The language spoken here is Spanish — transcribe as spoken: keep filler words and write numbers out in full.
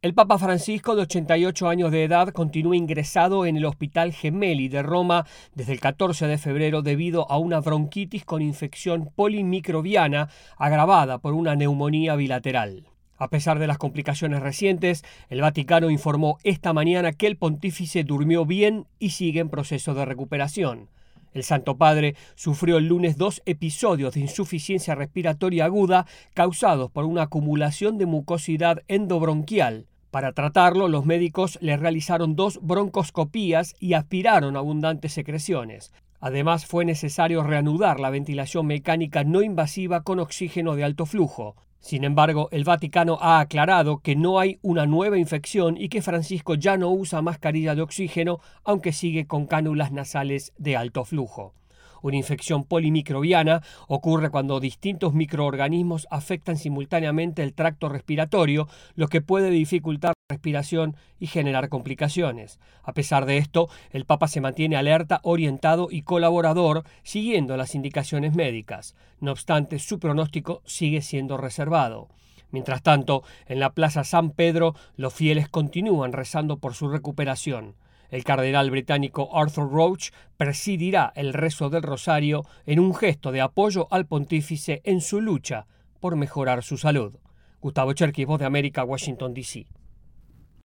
El Papa Francisco, de ochenta y ocho años de edad, continúa ingresado en el Hospital Gemelli de Roma desde el catorce de febrero debido a una bronquitis con infección polimicrobiana agravada por una neumonía bilateral. A pesar de las complicaciones recientes, el Vaticano informó esta mañana que el pontífice durmió bien y sigue en proceso de recuperación. El Santo Padre sufrió el lunes dos episodios de insuficiencia respiratoria aguda causados por una acumulación de mucosidad endobronquial. Para tratarlo, los médicos le realizaron dos broncoscopías y aspiraron abundantes secreciones. Además, fue necesario reanudar la ventilación mecánica no invasiva con oxígeno de alto flujo. Sin embargo, el Vaticano ha aclarado que no hay una nueva infección y que Francisco ya no usa mascarilla de oxígeno, aunque sigue con cánulas nasales de alto flujo. Una infección polimicrobiana ocurre cuando distintos microorganismos afectan simultáneamente el tracto respiratorio, lo que puede dificultar la respiración y generar complicaciones. A pesar de esto, el Papa se mantiene alerta, orientado y colaborador, siguiendo las indicaciones médicas. No obstante, su pronóstico sigue siendo reservado. Mientras tanto, en la Plaza San Pedro, los fieles continúan rezando por su recuperación. El cardenal británico Arthur Roach presidirá el rezo del rosario en un gesto de apoyo al pontífice en su lucha por mejorar su salud. Gustavo Cherkis, Voz de América, Washington, D C